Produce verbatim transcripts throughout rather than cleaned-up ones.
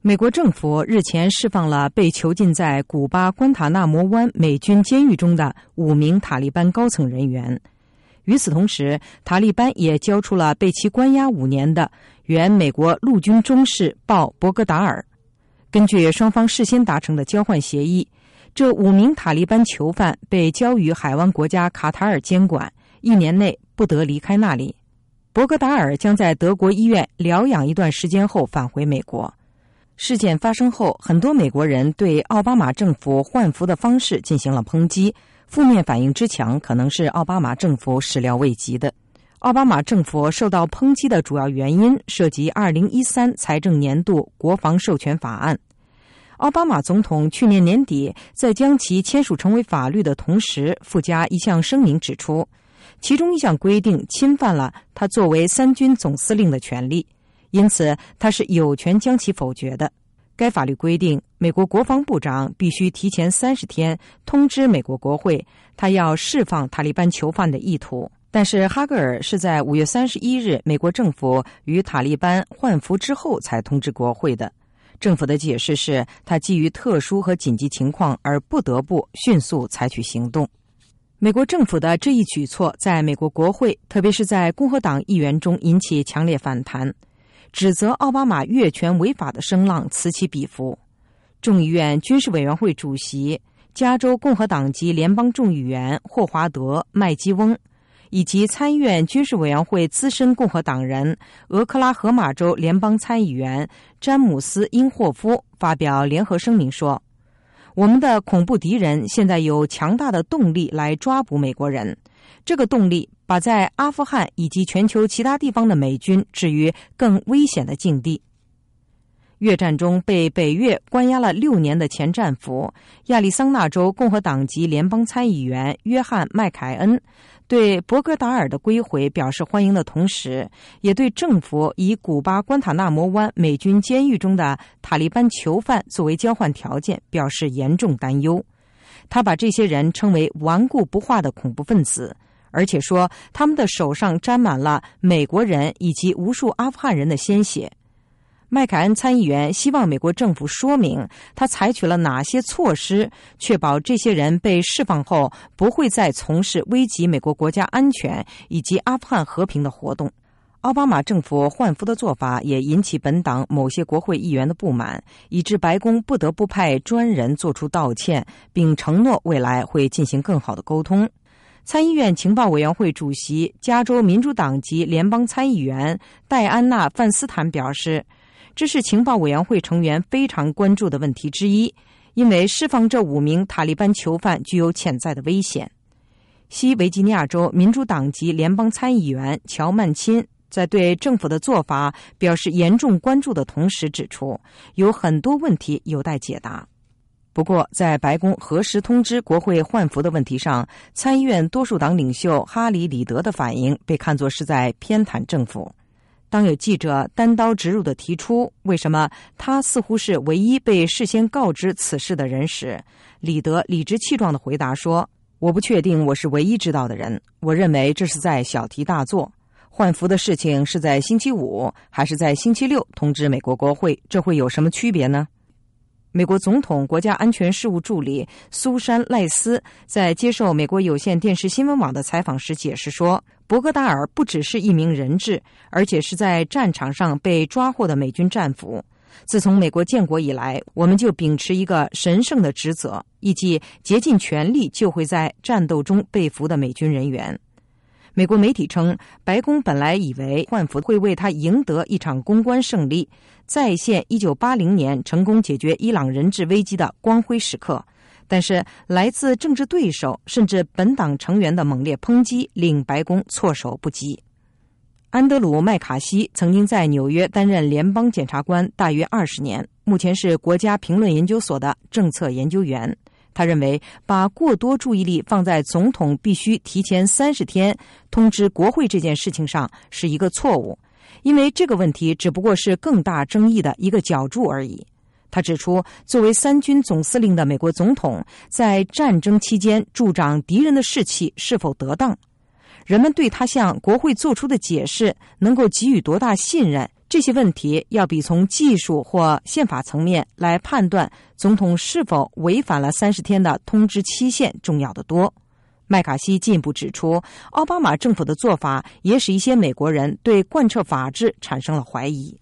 美国政府日前释放了被囚禁在古巴关塔纳摩湾美军监狱中的五名塔利班高层人员。与此同时，塔利班也交出了被其关押五年的原美国陆军中士鲍·博格达尔。根据双方事先达成的交换协议，这五名塔利班囚犯被交于海湾国家卡塔尔监管，一年内不得离开那里。博格达尔将在德国医院疗养一段时间后返回美国。事件发生后，很多美国人对奥巴马政府换俘的方式进行了抨击，负面反应之强可能是奥巴马政府始料未及的。奥巴马政府受到抨击的主要原因涉及二零一三财政年度国防授权法案。奥巴马总统去年年底在将其签署成为法律的同时，附加一项声明指出，其中一项规定侵犯了他作为三军总司令的权利，因此他是有权将其否决的。该法律规定，美国国防部长必须提前三十天通知美国国会，他要释放塔利班囚犯的意图。但是哈格尔是在五月三十一日美国政府与塔利班换俘之后才通知国会的。政府的解释是，他基于特殊和紧急情况而不得不迅速采取行动。美国政府的这一举措在美国国会，特别是在共和党议员中引起强烈反弹，指责奥巴马越权违法的声浪此起彼伏。众议院军事委员会主席、加州共和党籍联邦众议员霍华德·麦基翁，以及参议院军事委员会资深共和党人、俄克拉荷马州联邦参议员詹姆斯·因霍夫发表联合声明说，我们的恐怖敌人现在有强大的动力来抓捕美国人，这个动力把在阿富汗以及全球其他地方的美军置于更危险的境地。越战中被北越关押了六年的前战俘、亚利桑那州共和党籍联邦参议员约翰·麦凯恩对博格达尔的归回表示欢迎的同时，也对政府以古巴关塔纳摩湾美军监狱中的塔利班囚犯作为交换条件表示严重担忧。他把这些人称为顽固不化的恐怖分子，而且说他们的手上沾满了美国人以及无数阿富汗人的鲜血。麦凯恩参议员希望美国政府说明他采取了哪些措施，确保这些人被释放后不会再从事危及美国国家安全以及阿富汗和平的活动。奥巴马政府换俘的做法也引起本党某些国会议员的不满，以致白宫不得不派专人作出道歉，并承诺未来会进行更好的沟通。参议院情报委员会主席、加州民主党籍联邦参议员戴安娜·范斯坦表示，这是情报委员会成员非常关注的问题之一，因为释放这五名塔利班囚犯具有潜在的危险。西维吉尼亚州民主党籍联邦参议员乔曼钦在对政府的做法表示严重关注的同时指出，有很多问题有待解答。不过，在白宫何时通知国会换俘的问题上，参议院多数党领袖哈里·里德的反应被看作是在偏袒政府。当有记者单刀直入地提出为什么他似乎是唯一被事先告知此事的人时，里德理直气壮地回答说，我不确定我是唯一知道的人，我认为这是在小题大做。换俘的事情是在星期五还是在星期六通知美国国会，这会有什么区别呢？美国总统国家安全事务助理苏珊·赖斯在接受美国有线电视新闻网的采访时解释说，博格达尔不只是一名人质，而且是在战场上被抓获的美军战俘。自从美国建国以来，我们就秉持一个神圣的职责，以及竭尽全力救回在战斗中被俘的美军人员。美国媒体称，白宫本来以为换俘会为他赢得一场公关胜利，再现一九八零年成功解决伊朗人质危机的光辉时刻，但是来自政治对手甚至本党成员的猛烈抨击令白宫措手不及。安德鲁·麦卡锡曾经在纽约担任联邦检察官大约二十年，目前是国家评论研究所的政策研究员。他认为把过多注意力放在总统必须提前三十天通知国会这件事情上是一个错误，因为这个问题只不过是更大争议的一个角注而已。他指出，作为三军总司令的美国总统在战争期间助长敌人的士气是否得当，人们对他向国会做出的解释能够给予多大信任，这这些问题要比从技术或宪法层面来判断总统是否违反了三十天的通知期限重要得多。麦卡锡进一步指出，奥巴马政府的做法也使一些美国人对贯彻法治产生了怀疑。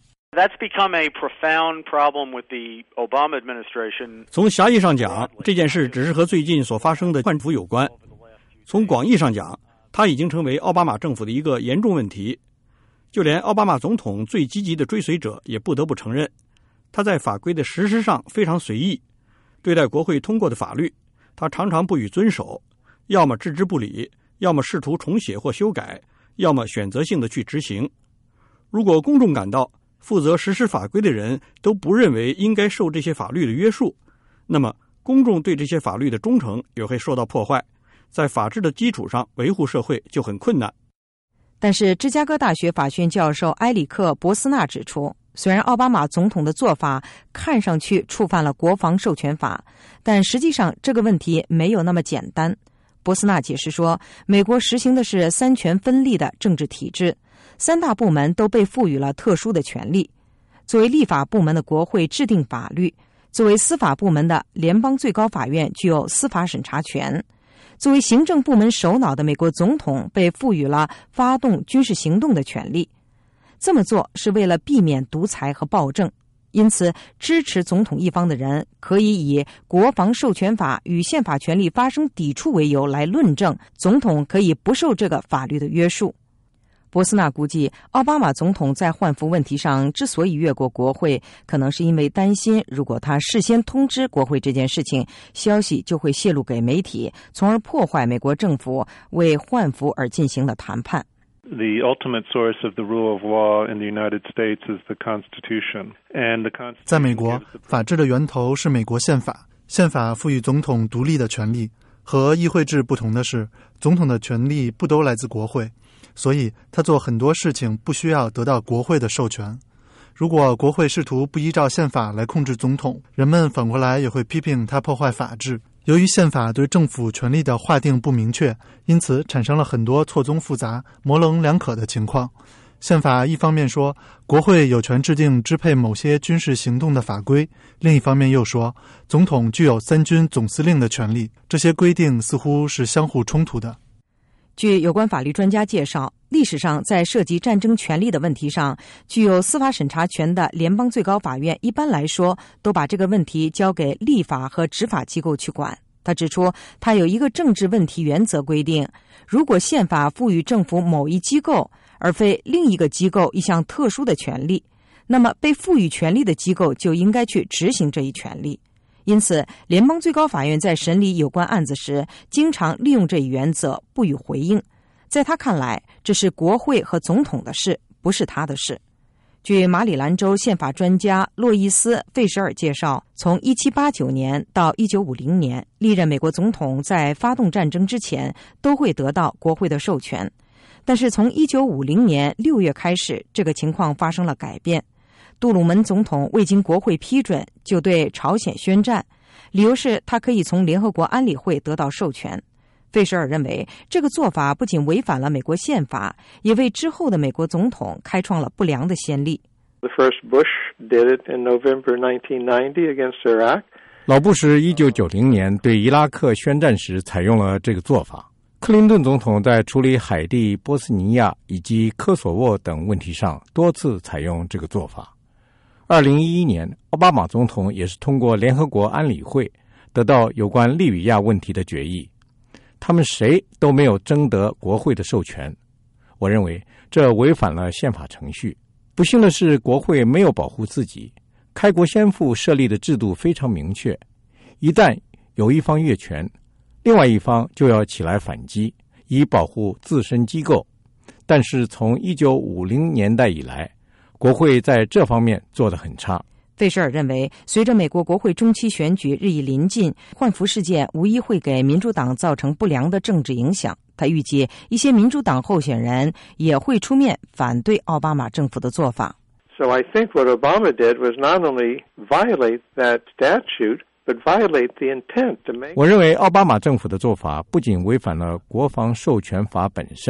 从狭义上讲，这件事只是和最近所发生的换服有关；从广义上讲，它已经成为奥巴马政府的一个严重问题。就连奥巴马总统最积极的追随者也不得不承认，他在法规的实施上非常随意，对待国会通过的法律，他常常不予遵守，要么置之不理，要么试图重写或修改，要么选择性的去执行。如果公众感到负责实施法规的人都不认为应该受这些法律的约束，那么公众对这些法律的忠诚也会受到破坏，在法治的基础上维护社会就很困难。 但是芝加哥大学法学院教授埃里克·博斯纳指出，虽然奥巴马总统的做法看上去触犯了国防授权法，但实际上这个问题没有那么简单。博斯纳解释说，美国实行的是三权分立的政治体制，三大部门都被赋予了特殊的权利。作为立法部门的国会制定法律，作为司法部门的联邦最高法院具有司法审查权，作为行政部门首脑的美国总统被赋予了发动军事行动的权利。这么做是为了避免独裁和暴政，因此支持总统一方的人可以以国防授权法与宪法权利发生抵触为由来论证总统可以不受这个法律的约束。博斯纳估计，奥巴马总统在换服问题上之所以越过国会，可能是因为担心如果他事先通知国会这件事情，消息就会泄露给媒体，从而破坏美国政府为换服而进行的谈判。 The ultimate source of the rule of law in the United States is the Constitution, and the Constitution 在美国，法治的源头是美国宪法，宪法赋予总统独立的权利。和议会制不同的是，总统的权利不都来自国会，所以他做很多事情不需要得到国会的授权。如果国会试图不依照宪法来控制总统，人们反过来也会批评他破坏法治。由于宪法对政府权力的划定不明确，因此产生了很多错综复杂、模棱两可的情况。宪法一方面说国会有权制定支配某些军事行动的法规，另一方面又说总统具有三军总司令的权利，这些规定似乎是相互冲突的。 据有关法律专家介绍，历史上在涉及战争权利的问题上，具有司法审查权的联邦最高法院一般来说都把这个问题交给立法和执法机构去管。他指出，他有一个政治问题原则规定，如果宪法赋予政府某一机构而非另一个机构一项特殊的权利，那么被赋予权利的机构就应该去执行这一权利。因此，联邦最高法院在审理有关案子时，经常利用这一原则，不予回应。在他看来，这是国会和总统的事，不是他的事。据马里兰州宪法专家洛伊斯·费舍尔介绍，从一七八九年到一九五零年，历任美国总统在发动战争之前都会得到国会的授权。但是从一九五零年六月开始，这个情况发生了改变。杜鲁门总统未经国会批准就对朝鲜宣战，理由是他可以从联合国安理会得到授权。费舍尔认为，这个做法不仅违反了美国宪法，也为之后的美国总统开创了不良的先例。 The first Bush did it in November nineteen ninety against Iraq. 老布什一九九零年对伊拉克宣战时采用了这个做法。克林顿总统在处理海地、波斯尼亚以及科索沃等问题上多次采用这个做法。二零一一年，奥巴马总统也是通过联合国安理会得到有关利比亚问题的决议。他们谁都没有征得国会的授权。我认为这违反了宪法程序。不幸的是，国会没有保护自己。开国先父设立的制度非常明确，一旦有一方越权，另外一方就要起来反击，以保护自身机构。但是从一九五零年代以来，国会在这方面做得很差。 费舍尔认为，随着美国国会中期选举日益临近，换服事件无疑会给民主党造成不良的政治影响。他预计一些民主党候选人也会出面反对奥巴马政府的做法。 So I think what Obama did was not only violate that statute, but violate the intent to make. 我认为奥巴马政府的做法不仅违反了国防授权法本身，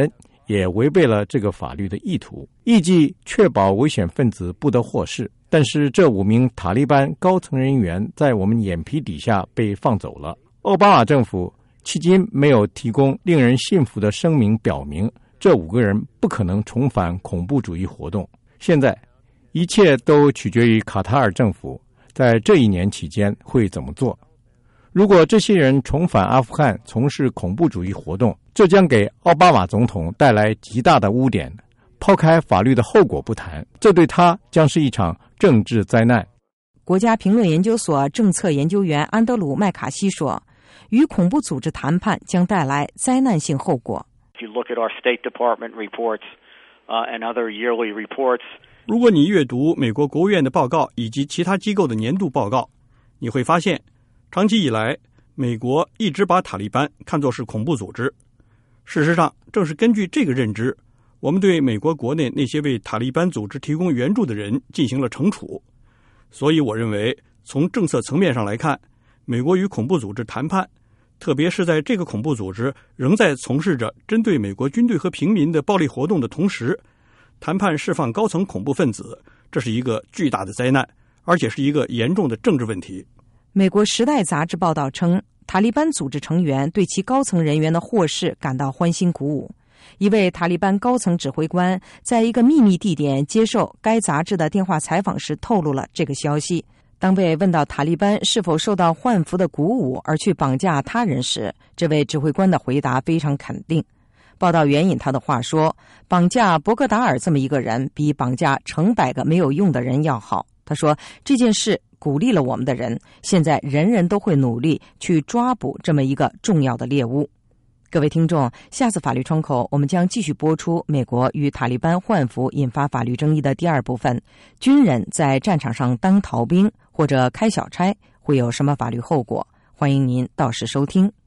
也违背了这个法律的意图，意即确保危险分子不得获释。但是这五名塔利班高层人员在我们眼皮底下被放走了。奥巴马政府迄今没有提供令人信服的声明，表明这五个人不可能重返恐怖主义活动。现在一切都取决于卡塔尔政府在这一年期间会怎么做。如果这些人重返阿富汗从事恐怖主义活动，这将给奥巴马总统带来极大的污点。抛开法律的后果不谈，这对他将是一场政治灾难。 国家评论研究所政策研究员安德鲁·麦卡锡说，与恐怖组织谈判将带来灾难性后果。 如果你阅读美国国务院的报告以及其他机构的年度报告，你会发现长期以来美国一直把塔利班看作是恐怖组织。事实上，正是根据这个认知，我们对美国国内那些为塔利班组织提供援助的人进行了惩处。所以我认为，从政策层面上来看，美国与恐怖组织谈判，特别是在这个恐怖组织仍在从事着针对美国军队和平民的暴力活动的同时，谈判释放高层恐怖分子，这是一个巨大的灾难，而且是一个严重的政治问题。 美国《时代》杂志报道称，塔利班组织成员对其高层人员的获释感到欢欣鼓舞。一位塔利班高层指挥官在一个秘密地点接受该杂志的电话采访时透露了这个消息。当被问到塔利班是否受到幻服的鼓舞而去绑架他人时，这位指挥官的回答非常肯定。报道援引他的话说，绑架伯格达尔这么一个人比绑架成百个没有用的人要好。他说，这件事鼓励了我们的人，现在人人都会努力去抓捕这么一个重要的猎物。各位听众，下次法律窗口我们将继续播出美国与塔利班换服引发法律争议的第二部分，军人在战场上当逃兵或者开小差会有什么法律后果？欢迎您到时收听。